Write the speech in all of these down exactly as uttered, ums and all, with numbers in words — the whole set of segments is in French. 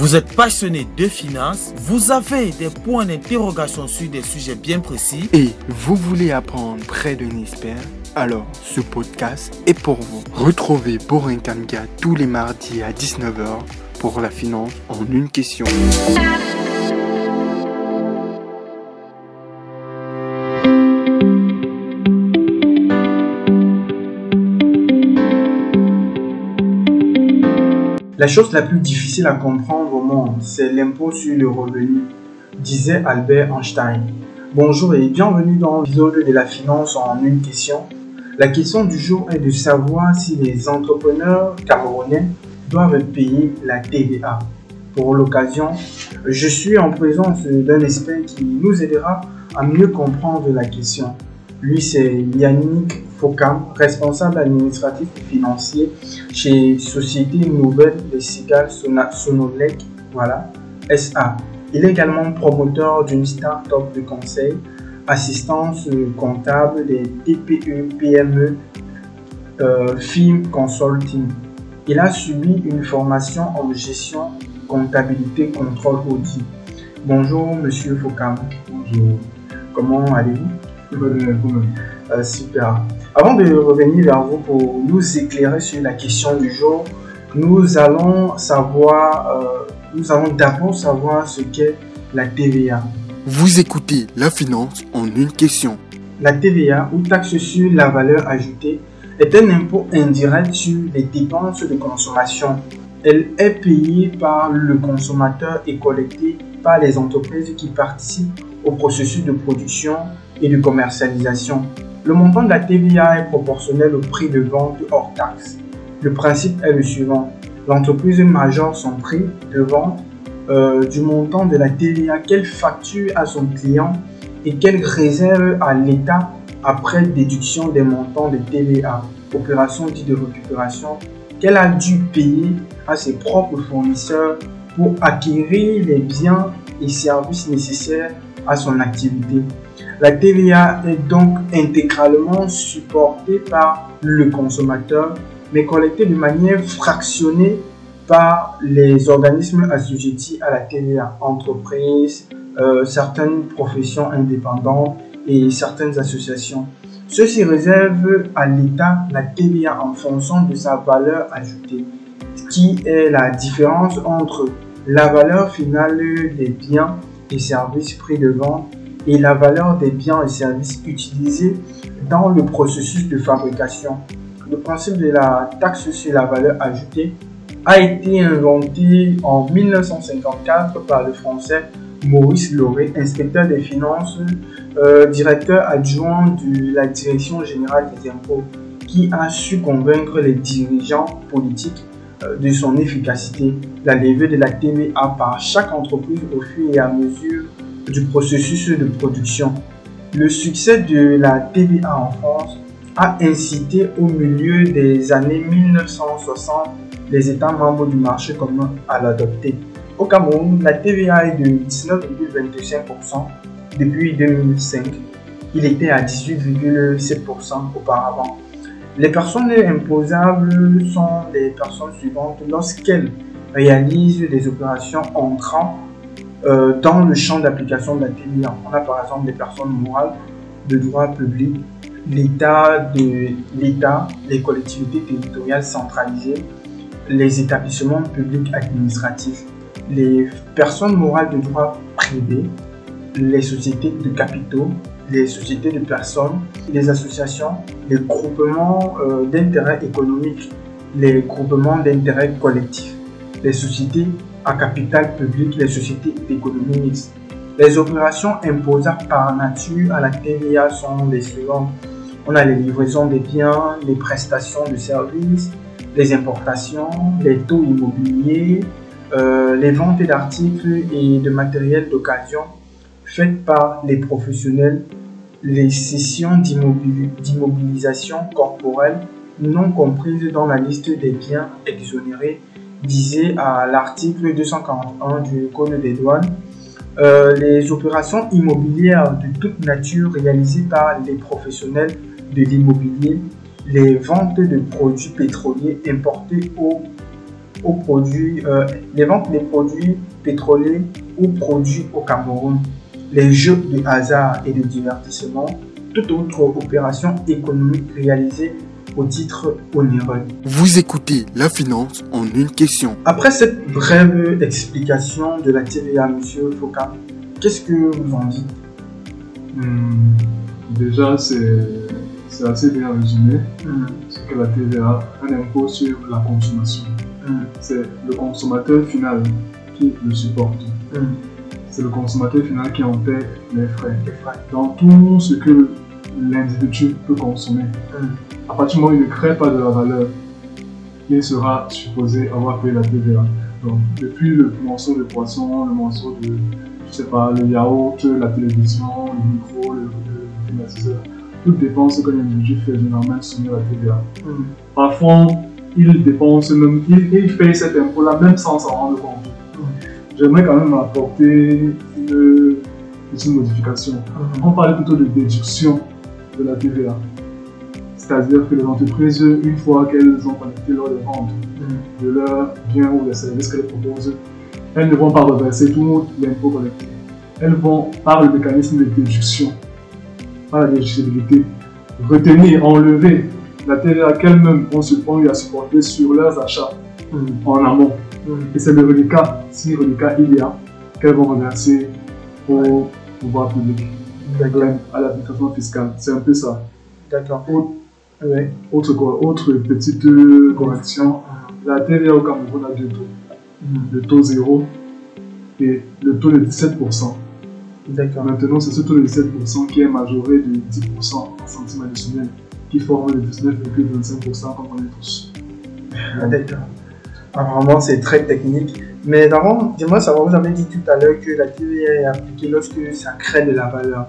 Vous êtes passionné de finance, vous avez des points d'interrogation sur des sujets bien précis et vous voulez apprendre près d'un expert, alors ce podcast est pour vous. Retrouvez Borin Kamga tous les mardis à dix-neuf heures pour la finance en une question. La chose la plus difficile à comprendre au monde, c'est l'impôt sur le revenu, disait Albert Einstein. Bonjour et bienvenue dans l'épisode de la finance en une question. La question du jour est de savoir si les entrepreneurs camerounais doivent payer la T V A. Pour l'occasion, je suis en présence d'un expert qui nous aidera à mieux comprendre la question. Lui, c'est Yannick Fokam, responsable administratif et financier chez Société Nouvelle des Cigales Sonolec, voilà, S A. Il est également promoteur d'une start-up de conseil, assistance comptable des T P E P M E, euh, Film Consulting. Il a subi une formation en gestion, comptabilité, contrôle, audit. Bonjour, monsieur Fokam. Bonjour. Comment allez-vous? Bonjour. Euh, super. Avant de revenir vers vous pour nous éclairer sur la question du jour, nous allons savoir, euh, nous allons d'abord savoir ce qu'est la T V A. Vous écoutez la finance en une question. La T V A, ou taxe sur la valeur ajoutée, est un impôt indirect sur les dépenses de consommation. Elle est payée par le consommateur et collectée par les entreprises qui participent au processus de production et de commercialisation. Le montant de la T V A est proportionnel au prix de vente hors taxe. Le principe est le suivant. L'entreprise majore son prix de vente euh, du montant de la T V A qu'elle facture à son client et qu'elle réserve à l'État après déduction des montants de T V A, opération dite de récupération, qu'elle a dû payer à ses propres fournisseurs pour acquérir les biens et services nécessaires à son activité. La T V A est donc intégralement supportée par le consommateur, mais collectée de manière fractionnée par les organismes assujettis à la T V A, entreprises, euh, certaines professions indépendantes et certaines associations. Ceux-ci réservent à l'État la T V A en fonction de sa valeur ajoutée, qui est la différence entre la valeur finale des biens et services prix de vente et la valeur des biens et services utilisés dans le processus de fabrication. Le principe de la taxe sur la valeur ajoutée a été inventé en mille neuf cent cinquante-quatre par le français Maurice Lauré, inspecteur des finances, euh, directeur adjoint de la direction générale des impôts, qui a su convaincre les dirigeants politiques euh, de son efficacité. La levée de la T V A par chaque entreprise au fur et à mesure du processus de production. Le succès de la T V A en France a incité au milieu des années mille neuf cent soixante les États membres du marché commun à l'adopter. Au Cameroun, la T V A est de dix-neuf virgule vingt-cinq pour cent depuis deux mille cinq. Il était à dix-huit virgule sept pour cent auparavant. Les personnes imposables sont les personnes suivantes lorsqu'elles réalisent des opérations entrant Euh, dans le champ d'application de la T V A. On a par exemple des personnes morales de droit public, l'État, de, l'État, les collectivités territoriales centralisées, les établissements publics administratifs, les personnes morales de droit privé, les sociétés de capitaux, les sociétés de personnes, les associations, les groupements euh, d'intérêt économique, les groupements d'intérêt collectif, les sociétés à capital public, les sociétés d'économie mixte. Les opérations imposables par nature à la T V A sont les suivantes. On a les livraisons des biens, les prestations de services, les importations, les taux immobiliers, euh, les ventes d'articles et de matériel d'occasion faites par les professionnels, les cessions d'immobil- d'immobilisation corporelle non comprises dans la liste des biens exonérés visé à l'article deux cent quarante-un du Code des douanes, euh, les opérations immobilières de toute nature réalisées par les professionnels de l'immobilier, les ventes de produits pétroliers importés ou aux produits, euh, les ventes des produits pétroliers ou produits au Cameroun, les jeux de hasard et de divertissement, toute autre opération économique réalisée au titre onéreux. Vous écoutez la finance en une question. Après cette brève explication de la T V A, monsieur Foucault, qu'est-ce que vous en dites? Hum, déjà, c'est, c'est assez bien résumé. Hum, Ce que la T V A, un impôt sur la consommation. hum, C'est le consommateur final qui le supporte. hum. C'est le consommateur final qui en paie les frais. Les frais. Dans tout ce que l'individu peut consommer, Hum, à partir du moment où il ne crée pas de la valeur, il sera supposé avoir payé la T V A. Donc, depuis le morceau de poisson, le morceau de, je sais pas, le yaourt, la télévision, le micro, le, le climatiseur, toute dépense que l'individu fait généralement est soumise à la T V A. hum. Parfois, il dépense même, il, il paye cet impôt-là même sans s'en rendre compte. J'aimerais quand même apporter une petite modification. On parle plutôt de déduction de la T V A. C'est-à-dire que les entreprises, une fois qu'elles ont collecté lors des ventes Hum, de leurs biens ou des services qu'elles proposent, elles ne vont pas reverser tout l'impôt collecté. Elles vont, par le mécanisme de déduction, par la déductibilité, retenir, enlever la T V A qu'elles-mêmes ont, ont eu à supporter sur leurs achats hum, en amont. hum. Et c'est le reliquat, si reliquat il y a, qu'elles vont reverser au pouvoir public, D'accord. à l'administration fiscale. C'est un peu ça. D'accord. Autre, Ouais. autre, autre petite euh, correction, la T V A au Cameroun a deux taux. Hum, Le taux zéro et le taux de dix-sept pour cent. D'accord. Maintenant, c'est ce taux de dix-sept pour cent qui est majoré de dix pour cent en centimes additionnels, qui forme le dix-neuf virgule vingt-cinq pour cent comme on est tous. Ah, d'accord. Apparemment, c'est très technique. Mais d'abord, dis-moi savoir, vous avez dit tout à l'heure que la T V A est appliquée lorsque ça crée de la valeur.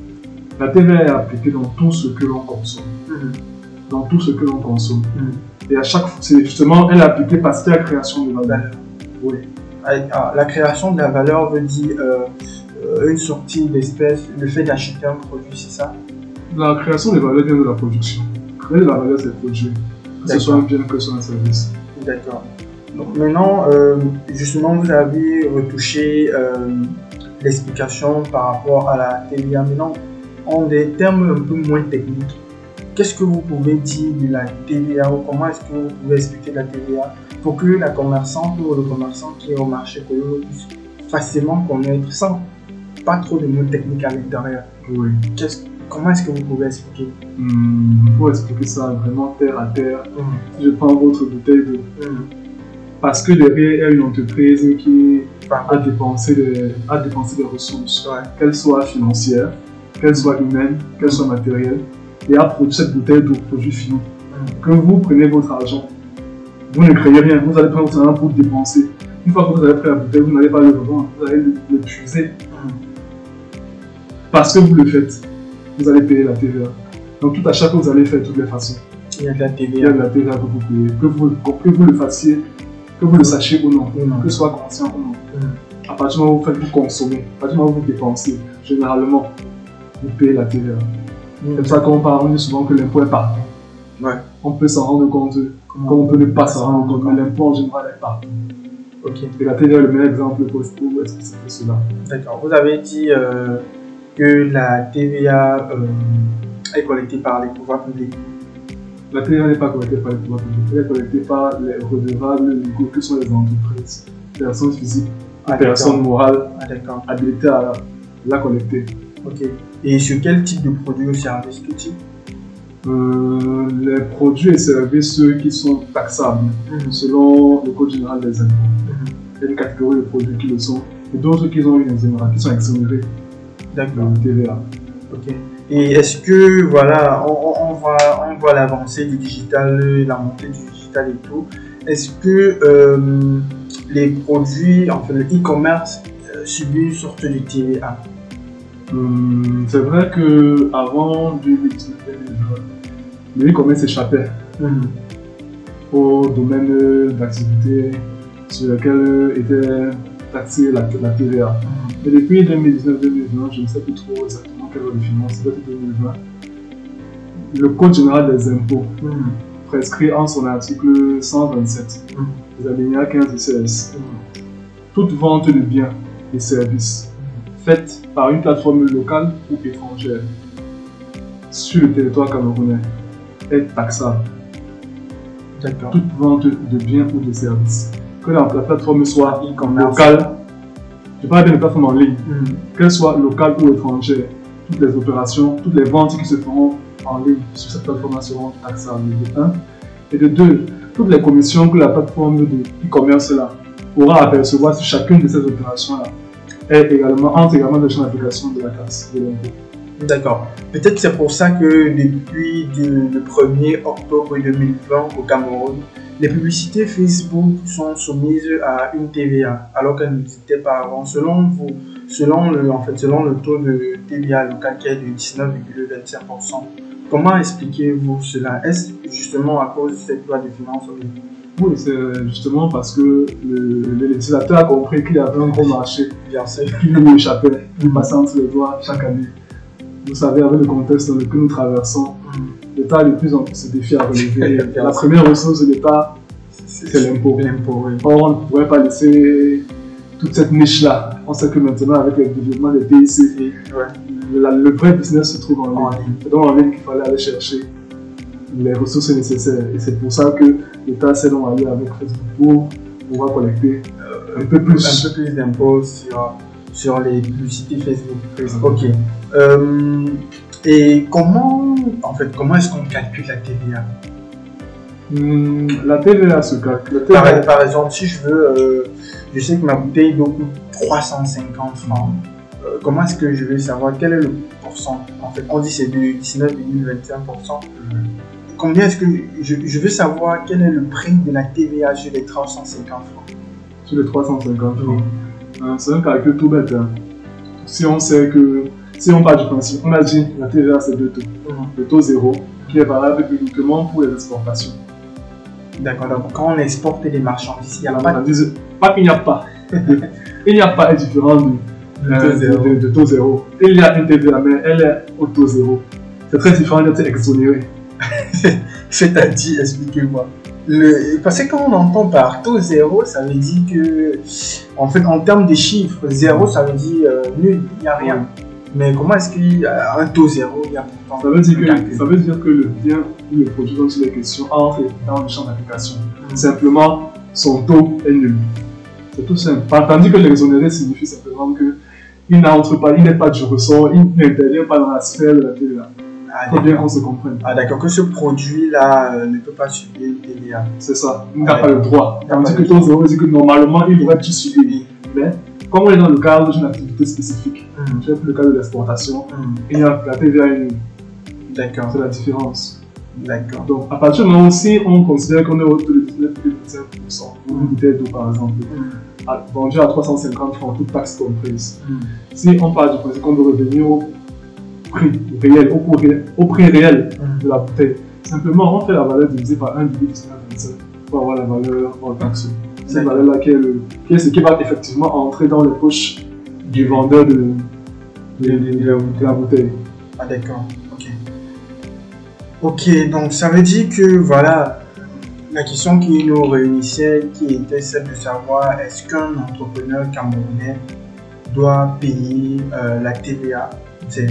La T V A est appliquée dans tout ce que l'on consomme. Hum, Dans tout ce que l'on consomme. hum. Et à chaque fois, c'est justement, elle est appliquée parce qu'il y a création de valeur. Valeur. Oui. Ah, ah, la création de la valeur veut dire euh, euh, une sortie d'espèces, le fait d'acheter un produit, c'est ça? La création de valeur vient de la production. Créer de la valeur, c'est produire. Que ce soit un bien, que ce soit un service. D'accord. Donc maintenant, euh, justement, vous avez retouché euh, l'explication par rapport à la T V A. Maintenant, en des termes un peu moins techniques, qu'est-ce que vous pouvez dire de la T V A ou comment est-ce que vous pouvez expliquer la T V A pour que la commerçante ou le commerçant qui est au marché puisse facilement connaître sans pas trop de mots techniques à l'intérieur? Oui. Qu'est-ce- Comment est-ce que vous pouvez expliquer? Hum, pour expliquer ça vraiment terre à terre, Hum, si je prends votre bouteille d'eau, hum. parce que derrière, il y a une entreprise qui Enfin, a dépensé des, a dépensé des ressources, ouais. qu'elles soient financières, qu'elles soient humaines, qu'elles soient matérielles, et a produit cette bouteille d'eau, produit fini. Hum. Que vous prenez votre argent, vous ne créez rien, vous allez prendre votre argent pour dépenser. Une fois que vous avez pris la bouteille, vous n'allez pas le revendre, vous allez l'épuiser. Hum. Parce que vous le faites, vous allez payer la T V A. Donc tout achat que vous allez faire de toutes les façons, Il y a de la T il V y a A. de la T V A que vous payez. Que vous, que vous le fassiez, que vous le sachiez ou non, Ou non. que ce soit conscient ou non. Hum. À partir du moment où vous faites, vous consommez, à partir du moment où vous dépensez, généralement, vous payez la T V A. C'est pour ça qu'on parle, on dit souvent que l'impôt est partout. Ouais. On peut s'en rendre compte, comme on peut ne pas s'en rendre compte, mais l'impôt en général est partout. Ok, Et la T V A est le meilleur exemple pour pour expliquer cela. d'accord. Vous avez dit euh, que la T V A euh, est collectée par les pouvoirs publics. La T V A n'est pas collectée par les pouvoirs publics, elle est collectée par les redevables légaux que sont les entreprises, personnes physiques, Ah, personnes d'accord. morales Ah, d'accord. habilitées à la collecter. Ok. Et sur quel type de produit ou service? Tout type? Euh, les produits et services qui sont taxables Mhm. selon le Code général des impôts. Mhm. Il y a une catégorie de produits qui le sont et d'autres qui ont une exonération, qui sont exonérés D'accord. de T V A. Ok. Et est-ce que, voilà, on, on- on voit, on voit l'avancée du digital, la montée du digital et tout. Est-ce que euh, les produits, enfin le e-commerce, euh, subit une sorte de T V A? Hum, c'est vrai qu'avant deux mille dix-neuf deux mille vingt, le e-commerce échappait Mhm. au domaine d'activité sur lequel était taxée la, la T V A. Mhm. Mais depuis deux mille dix-neuf deux mille vingt, je ne sais plus trop exactement quelle loi de finances, peut-être deux mille vingt, le Code général des impôts Mhm. prescrit en son article cent vingt-sept, Mm. les alinéas quinze et seize. Mm. Toute vente de biens et services faite par une plateforme locale ou étrangère sur le territoire camerounais est taxable. D'accord. Toute vente de biens ou de services, que la, la plateforme soit E-commerce. locale, je parle bien de plateforme en ligne, Mm. qu'elle soit locale ou étrangère, toutes les opérations, toutes les ventes qui se feront en ligne sur cette plateforme seront taxables, de un. Et de deux, toutes les commissions que la plateforme de e-commerce là pourra apercevoir sur chacune de ces opérations là est également, entre également dans le champ d'application de la taxe de l'impôt. D'accord. Peut-être c'est pour ça que depuis du- le premier octobre deux mille vingt au Cameroun, les publicités Facebook sont soumises à une T V A alors qu'elles n'existaient pas avant. Selon vous, selon le, en fait, selon le taux de T V A local qui est de dix-neuf virgule vingt-cinq pour cent, comment expliquez-vous cela? Est-ce justement à cause de cette loi de finances? Oui, c'est justement parce que le, le législateur a compris qu'il y avait un gros marché Bien sûr. qui lui échappait, il passait entre les doigts chaque année. Vous savez, avec le contexte dans lequel nous traversons, l'État a de plus en plus de défis à relever. La première ressource de l'État, c'est l'impôt. L'impôt, oui. Or, on ne pourrait pas laisser toute cette niche-là. On sait que maintenant, avec le développement des T I C, Ouais. la- le vrai business se trouve en En ligne. ligne. C'est donc en ligne qu'il fallait aller chercher les ressources nécessaires. Et c'est pour ça que l'État s'est donc allié avec Facebook pour pouvoir collecter un peu plus. Un peu plus d'impôts sur, sur les publicités Facebook. Ok. Euh, et comment, en fait, comment est-ce qu'on calcule la T V A? Hum, la T V A se calcule. La T V A, Par, par exemple, si je veux, euh, je sais que ma bouteille d'eau coûte trois cent cinquante francs. Euh, comment est-ce que je vais savoir quel est le pourcent? En fait, on dit c'est de dix-neuf virgule vingt-cinq pour cent. Combien est-ce que je, je veux savoir quel est le prix de la T V A sur les trois cent cinquante francs? sur les trois cent cinquante francs. Hein, c'est un calcul tout bête. Hein. Si on sait que, si on part du principe, on a dit la T V A c'est deux taux. Mhm. Le taux zéro qui est valable uniquement pour les exportations. D'accord, donc quand on exporte des marchandises, il n'y a On pas de dit pas qu'il n'y a pas. Il n'y a pas un différent de, De euh, taux zéro. de- de taux zéro. Il y a une T V A, mais elle est au taux zéro. C'est très différent d'être exonéré. C'est-à-dire, expliquez-moi. Le, parce que quand on entend par taux zéro, ça veut dire que, en fait, en termes de chiffres, zéro, ça veut dire euh, nul, il n'y a rien. Mais comment est-ce qu'il y a un taux zéro, il y a pourtant Ça veut dire un que, calcul. ça veut dire que le bien ou le produit dont il est question entre dans le champ d'application. Mhm. Simplement, son taux est nul. C'est tout simple. Tandis que l'exonéré signifie simplement qu'il n'entre pas, il n'est pas du ressort, il n'intervient pas dans la sphère de la T V A. Ah, Il faut bien d'accord. qu'on se comprenne. Ah, d'accord, que ce produit-là euh, ne peut pas subir une T V A. C'est ça. Il n'a Ah, pas le droit. Il n'a Tandis pas que le taux zéro veut dire que normalement, il devrait être suivi. Mais, comme on est dans le cadre d'une activité spécifique, Mhm. tu le cas de l'exportation, Mhm. il y a la T V A est nulle. D'accord, C'est la différence. d'accord. Donc, à partir du moment où si on considère qu'on est au taux de dix-neuf virgule vingt-cinq pour cent, pour une bouteille d'eau par exemple, Mhm. à- vendue à trois cent cinquante francs, toute taxe comprise. Mhm. Si on part du principe qu'on doit revenir au prix réel, au, coût réel- au prix réel Mhm. de la bouteille, simplement on fait la valeur divisée par un virgule dix-neuf vingt-cinq pour avoir la valeur hors taxe. Cette D'accord. valeur-là qui est, le, qui est ce qui va effectivement entrer dans les poches du vendeur de, de, de- de la, de la bouteille. Ah, d'accord, ok. Ok, donc ça veut dire que voilà, la question qui nous réunissait, qui était celle de savoir est-ce qu'un entrepreneur camerounais doit payer euh, la T V A? C'est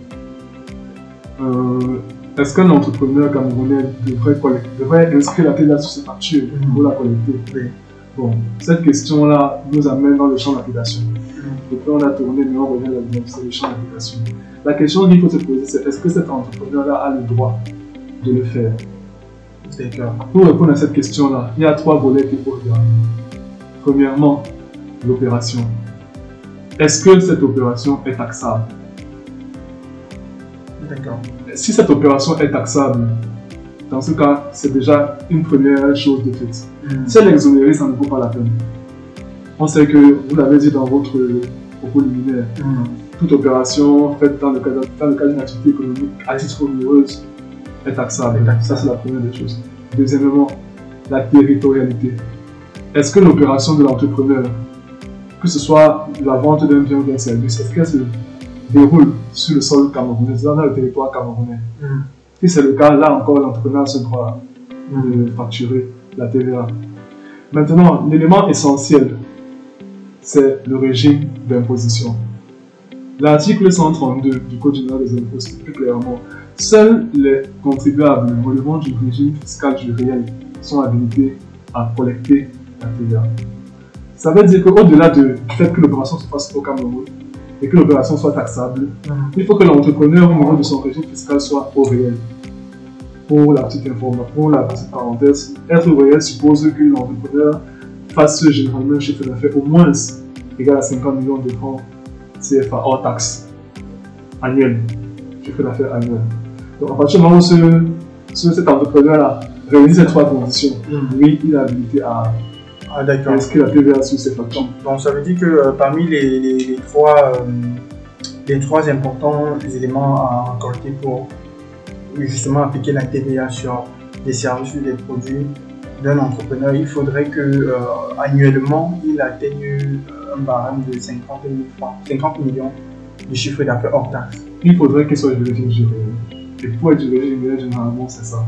Euh, Est-ce qu'un entrepreneur camerounais devrait, collecter, devrait inscrire la T V A sur ses factures Mhm. pour la collecter? Oui. Bon, cette question-là nous amène dans le champ d'application. Depuis on a tourné, mais on revient là-dedans, c'est le champ d'application. La question qu'il faut se poser, c'est est-ce que cet entrepreneur-là a le droit de le faire? D'accord. Pour répondre à cette question-là, il y a trois volets qu'il faut regarder. Premièrement, l'opération. Est-ce que cette opération est taxable? D'accord. Si cette opération est taxable, dans ce cas, c'est déjà une première chose de fait. Mhm. Si elle est exonérée, ça ne vaut pas la peine. On sait que, vous l'avez dit dans votre propos liminaire, Mhm. toute opération faite dans le cadre, dans le cadre d'une activité économique à titre onéreuse est taxable. Est taxable. Ça, c'est la première des choses. Deuxièmement, la territorialité. Est-ce que l'opération de l'entrepreneur, que ce soit la vente d'un bien ou d'un service, est-ce qu'elle se déroule sur le sol camerounais, dans le territoire camerounais? Mhm. Si c'est le cas, là encore, l'entrepreneur a ce droit. de facturer la T V A. Maintenant, l'élément essentiel, c'est le régime d'imposition. L'article cent trente-deux du Code général des impôts dit plus clairement: seuls les contribuables relevant du régime fiscal du réel sont habilités à collecter la T V A. Ça veut dire qu'au-delà de, du fait que l'opération se fasse au Cameroun et que l'opération soit taxable, mmh. il faut que l'entrepreneur au niveau de son régime fiscal soit au réel. Pour la petite information, pour la petite parenthèse, être au réel suppose que l'entrepreneur fasse généralement un chiffre d'affaires au moins égal à cinquante millions de francs C F A hors taxe annuel, chiffre d'affaires annuel. Donc à partir du moment où ce, ce, cet entrepreneur-là réunit ces trois conditions, mmh. lui, il est habilité à Ah, d'accord. inscrire la T V A sur ses factures. Donc ça veut dire que euh, parmi les, les, les, trois, euh, les trois importants éléments à collecter pour justement appliquer la T V A sur les services ou les produits d'un entrepreneur, il faudrait que euh, annuellement il atteigne un barème de cinquante mille francs, cinquante millions de chiffre d'affaires hors taxe. Il faudrait qu'il soit du régime du réel. Et pour être du régime du réel, généralement, c'est ça.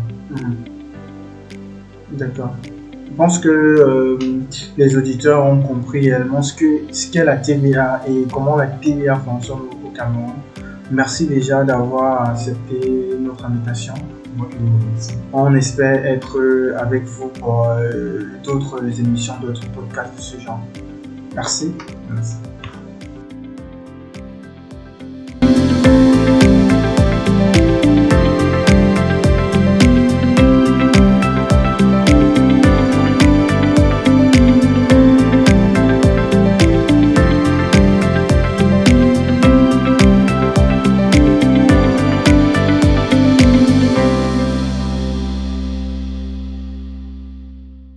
Mmh. D'accord. Je pense que euh, les auditeurs ont compris réellement ce qu'est ce qu'est la T V A et comment la T V A fonctionne au Cameroun. Merci déjà d'avoir accepté notre invitation. Moi qui vous remercie. On espère être avec vous pour euh, d'autres émissions, d'autres podcasts de ce genre. Merci. Merci.